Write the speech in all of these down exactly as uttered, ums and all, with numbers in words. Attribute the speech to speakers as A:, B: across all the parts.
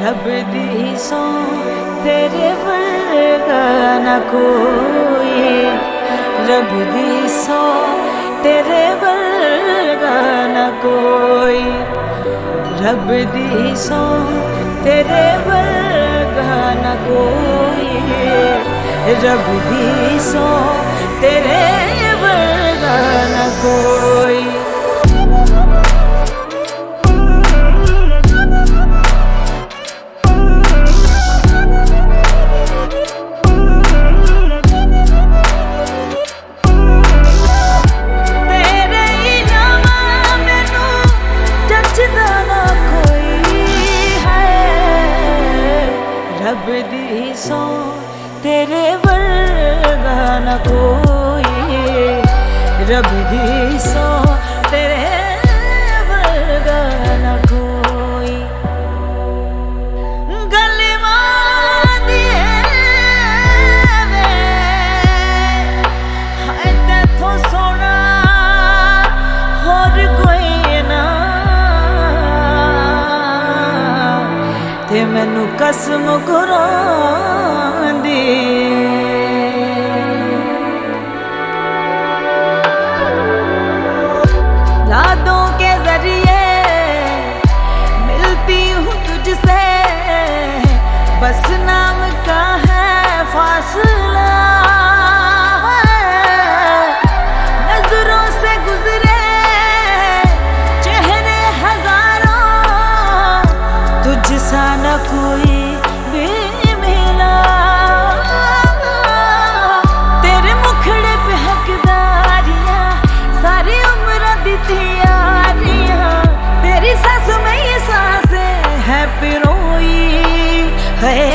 A: रब दी सौ तेरे वर्गा न कोई, रब दी सौ तेरे वर्गा न कोई, रब दी सौ तेरे वर्गा न कोई, रब दी सौ तेरे वर्गा न कोई। रब दी सौ तेरे वर्गा न कोई, रब दी सौ तेरे वर्गा न कोई। गलियां दिए वे हाय तेथों सोना होर कोई ना, ते मैनू कसम कुरान दी यादों के जरिए मिलती हूँ तुझसे, बस नाम का है फासला, नजरों से गुजरे चेहरे हजारों, तुझ सा न कोई भी मिला, तेरे मुखड़े पे हकदारियां सारी उम्र दी थी यारियां, तेरी सांस में ये सांसें है पिरोई है।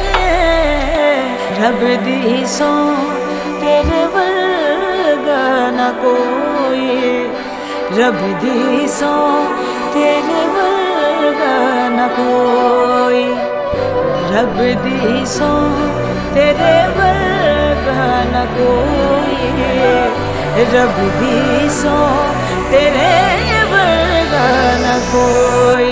A: रब दी सौ तेरे वर्गा न कोई, रब दी सौ तेरे वर्गा न कोई, रब दी सौ तेरे वर्गा न कोई, रब दी सौ तेरे वर्गा न कोई।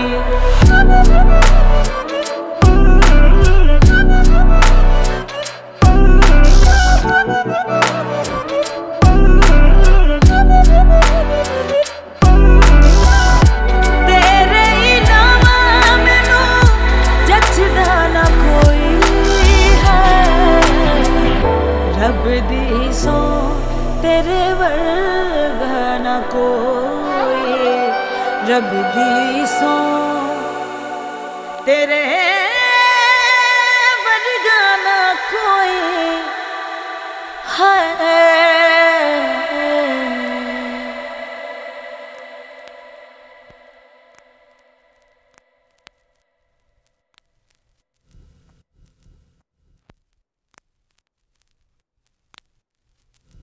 A: रब दी सौ तेरे वर्गा न कोई, रब दी सौ तेरे वर्गा न कोई है।